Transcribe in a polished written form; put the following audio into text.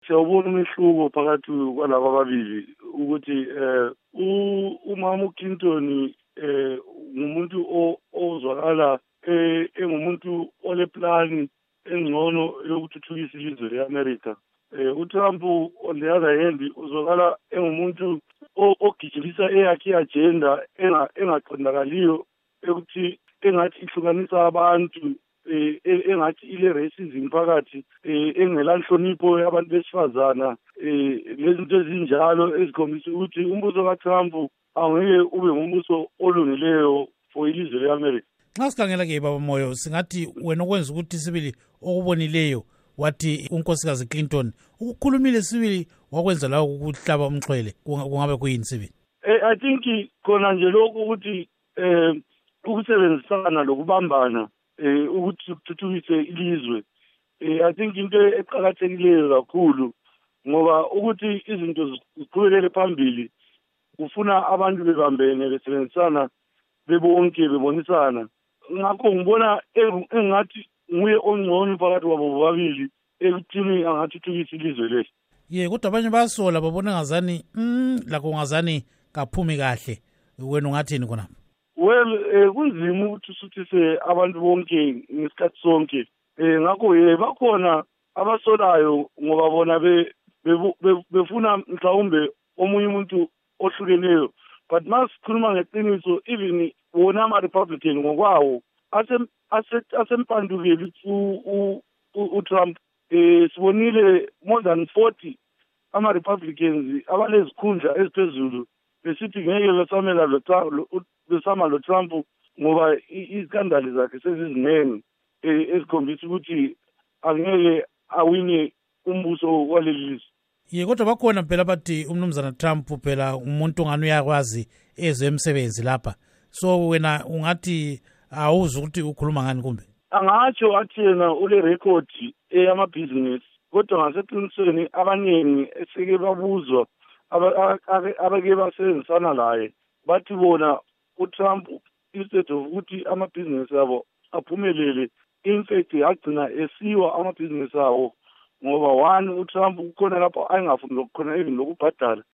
siyawubona umehluko phakathi kwalaba ababili ukuthi umama uClinton ngumuntu ozwakala engumuntu oleplani engcono yokuthuthukisa ilizwe leAmerica. uTrump on the other hand uzwakala engumuntu ogijimisa eyakhe agenda engaqondakaliyo ukuthi engathi ihlukanisa abantu engathi ile racism phakathi engelanhlonipho yabantu besifazana lezinto ezinjalo ezikhombisa ukuthi umbuso kaTrump angeke ube ngumbuso olungileyo for ilizwe leAmerica. Nxa sikhangela ke baba Moyo singathi wena okwenza ukuthi sibili okubonileyo wathi unkosikazi Clinton ukukhulumile sibili wakwenza la ukuhlaba umxhwele kungabe kuyini sibili? I think khona nje lokho ukuthi ukusebenzisana lokubambana ukuthi kuthuthukise ilizwe. I think into eqhakathekileyo kakhulu ngoba ukuthi izinto ziqhubekele phambili kufuna abantu bebambene besebenzisana bebonke bebonisana. Ngakho ngibona engathi nguye ongcono phakathi kwabo bobabili ekuthini angathuthukisa ilizwe leli. Kodwa abanye basola babona ngazani lakho ngazani kaphumi kahle. Wena ungathini khona? Well, kunzima ukuthi usuthise abantu bonke ngesikhathi sonke. Ngakho bakhona abasolayo ngoba bona befuna mhlawumbe omunye umuntu ohlukeneyo. But masikhuluma ngeqiniso even wona ama-Republican ngokwawo asempandukeli uTrump. Sibonile more than 40 ama-Republicans abanezikhundla eziphezulu besithi ngeke besama loTrump ngoba iskandali zakhe sezizinengi ezikhombisa ukuthi angeke awine umbuso waleli lizwe. Kodwa bakhona phela bathi umnumzana Trump phela umuntu ongani uyakwazi ezemsebenzi lapha. So wena ungathi awuzi ukuthi ukhuluma ngani kumbe? Angatsho athi yena ule record eyamabhizinisi kodwa ngaseqinisweni abaningi eseke babuzwa abake basebenzisana laye bathi bona uTrump instead of ukuthi amabhizinisi abo aphumelele in fact agcina esiwa amabhizinisi abo ngoba one uTrump ukhona lapho ayengafuni lokukhona even lokubhadala